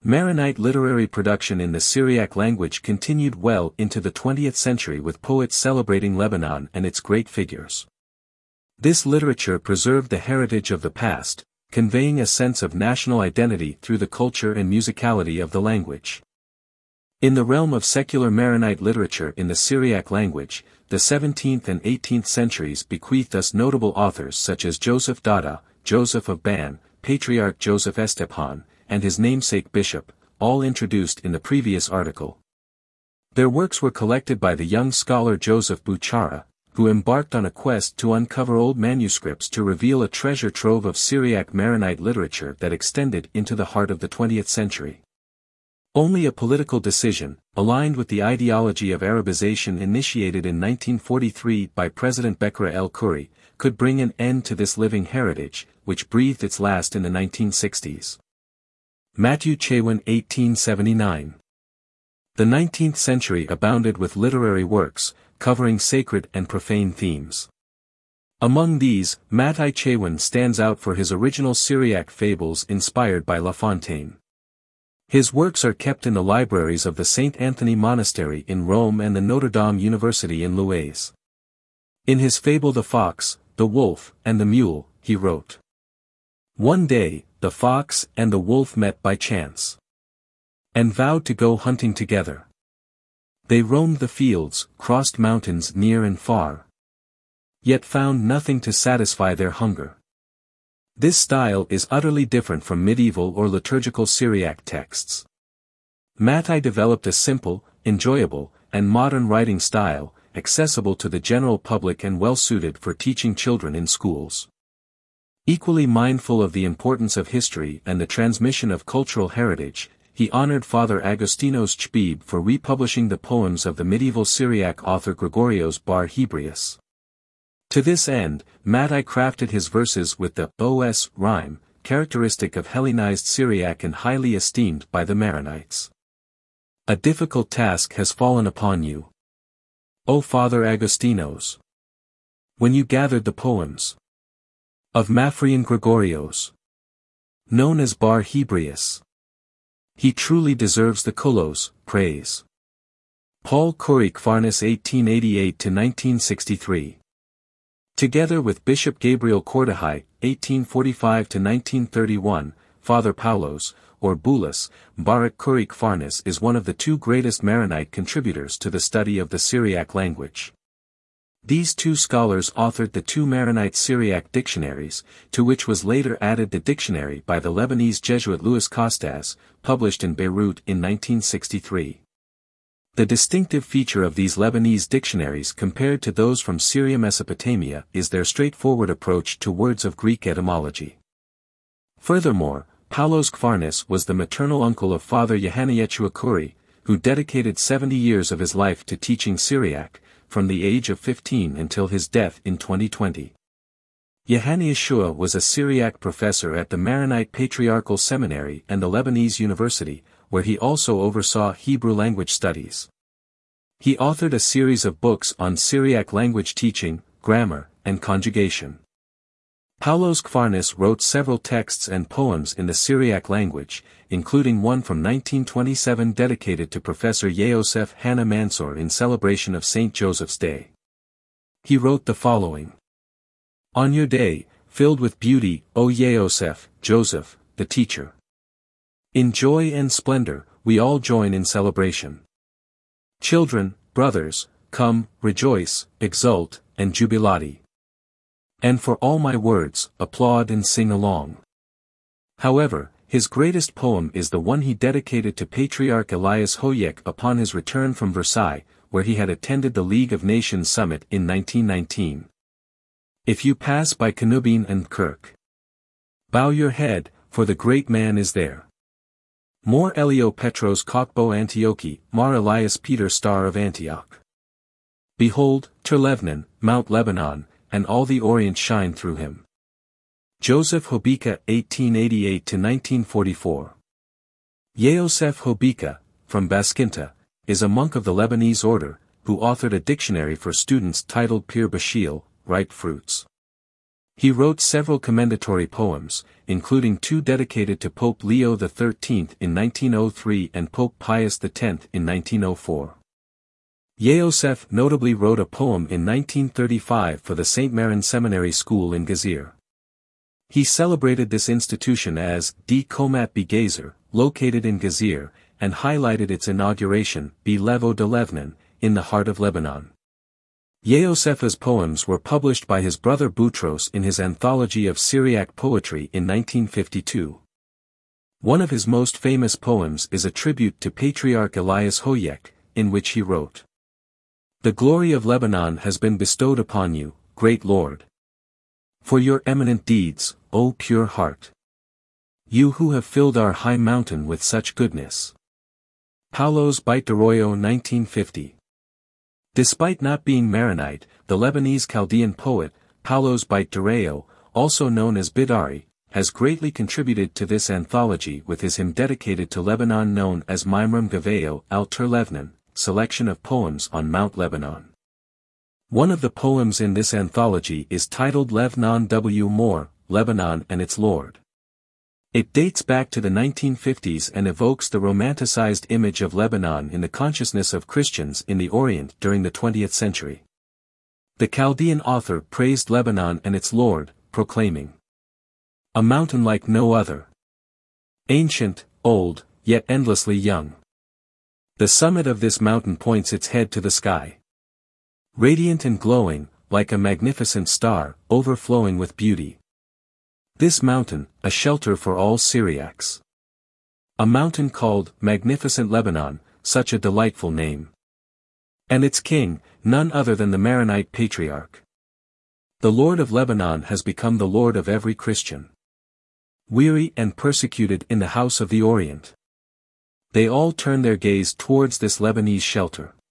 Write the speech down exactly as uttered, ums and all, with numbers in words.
Maronite literary production in the Syriac language continued well into the twentieth century with poets celebrating Lebanon and its great figures. This literature preserved the heritage of the past, conveying a sense of national identity through the culture and musicality of the language. In the realm of secular Maronite literature in the Syriac language, the seventeenth and eighteenth centuries bequeathed us notable authors such as Joseph Dada, Joseph of Ban, Patriarch Joseph Estephan, and his namesake bishop, all introduced in the previous article. Their works were collected by the young scholar Joseph Bouchara, who embarked on a quest to uncover old manuscripts to reveal a treasure trove of Syriac Maronite literature that extended into the heart of the twentieth century. Only a political decision, aligned with the ideology of Arabization initiated in nineteen forty-three by President Bekra el-Khoury, could bring an end to this living heritage, which breathed its last in the nineteen sixties. Matthew Chewin eighteen seventy-nine. The nineteenth century abounded with literary works, covering sacred and profane themes. Among these, Matthew Chewin stands out for his original Syriac fables inspired by La Fontaine. His works are kept in the libraries of the Saint Anthony Monastery in Rome and the Notre Dame University in Louaise. In his fable The Fox, the Wolf, and the Mule, he wrote, "One day, the fox and the wolf met by chance, and vowed to go hunting together. They roamed the fields, crossed mountains near and far, yet found nothing to satisfy their hunger." This style is utterly different from medieval or liturgical Syriac texts. Matthew developed a simple, enjoyable, and modern writing style, accessible to the general public and well-suited for teaching children in schools. Equally mindful of the importance of history and the transmission of cultural heritage, he honored Father Agostinos Chbib for republishing the poems of the medieval Syriac author Gregorios Bar Hebrius. To this end, Matthew crafted his verses with the os rhyme, characteristic of Hellenized Syriac and highly esteemed by the Maronites. A difficult task has fallen upon you, O Father Agostinos, when you gathered the poems of Maphrian Gregorios, known as Bar Hebrius. He truly deserves the Kolos, praise. Paul Kourikvarnis eighteen eighty-eight to nineteen sixty-three. Together with Bishop Gabriel Kordahai, eighteen forty-five to nineteen thirty-one, Father Paulos, or Boulos, Barak Kourikvarnis is one of the two greatest Maronite contributors to the study of the Syriac language. These two scholars authored the two Maronite Syriac dictionaries, to which was later added the dictionary by the Lebanese Jesuit Louis Costas, published in Beirut in nineteen sixty-three. The distinctive feature of these Lebanese dictionaries compared to those from Syria-Mesopotamia is their straightforward approach to words of Greek etymology. Furthermore, Paulos Kvarnis was the maternal uncle of Father Yohanna Yeshua Khoury, who dedicated seventy years of his life to teaching Syriac, from the age of fifteen until his death in twenty twenty. Yohanna Yeshua was a Syriac professor at the Maronite Patriarchal Seminary and the Lebanese University, where he also oversaw Hebrew language studies. He authored a series of books on Syriac language teaching, grammar, and conjugation. Paulos Kvarnis wrote several texts and poems in the Syriac language, including one from nineteen twenty-seven dedicated to Professor Yosef Hanna Mansour in celebration of Saint Joseph's Day. He wrote the following. On your day, filled with beauty, O Yosef, Joseph, the teacher. In joy and splendor, we all join in celebration. Children, brothers, come, rejoice, exult, and jubilati. And for all my words, applaud and sing along. However, his greatest poem is the one he dedicated to Patriarch Elias Hoyek upon his return from Versailles, where he had attended the League of Nations summit in nineteen nineteen. If you pass by Canubin and Kirk, bow your head, for the great man is there. Mor Elio Petros Kokbo Antiochi, Mar Elias Peter Star of Antioch. Behold, Terlevnan, Mount Lebanon, and all the Orient shine through him. Joseph Hobika eighteen eighty-eight to nineteen forty-four. Yosef Hobika, from Baskinta, is a monk of the Lebanese order, who authored a dictionary for students titled Pir Bashil, Ripe Fruits. He wrote several commendatory poems, including two dedicated to Pope Leo the thirteenth in nineteen oh three and Pope Pius the tenth in nineteen oh four. Yosef notably wrote a poem in nineteen thirty-five for the Saint Maron Seminary School in Gezer. He celebrated this institution as D. Komat Begazer, located in Gezer, and highlighted its inauguration, Be Levo de Levnan, in the heart of Lebanon. Yosef's poems were published by his brother Boutros in his anthology of Syriac poetry in nineteen fifty-two. One of his most famous poems is a tribute to Patriarch Elias Hoyek, in which he wrote, "The glory of Lebanon has been bestowed upon you, great Lord. For your eminent deeds, O pure heart. You who have filled our high mountain with such goodness." Paulos Beit Doroyo nineteen fifty. Despite not being Maronite, the Lebanese Chaldean poet, Paulos Beit Doroyo, also known as Bidari, has greatly contributed to this anthology with his hymn dedicated to Lebanon known as Mimram Gaveo al Tur Levnan, selection of poems on Mount Lebanon. One of the poems in this anthology is titled Levnan W. More, Lebanon and its Lord. It dates back to the nineteen fifties and evokes the romanticized image of Lebanon in the consciousness of Christians in the Orient during the twentieth century. The Chaldean author praised Lebanon and its Lord, proclaiming, "A mountain like no other. Ancient, old, yet endlessly young. The summit of this mountain points its head to the sky. Radiant and glowing, like a magnificent star, overflowing with beauty. This mountain, a shelter for all Syriacs. A mountain called Magnificent Lebanon, such a delightful name. And its king, none other than the Maronite Patriarch. The Lord of Lebanon has become the Lord of every Christian. Weary and persecuted in the house of the Orient. They all turn their gaze towards this Lebanese shelter.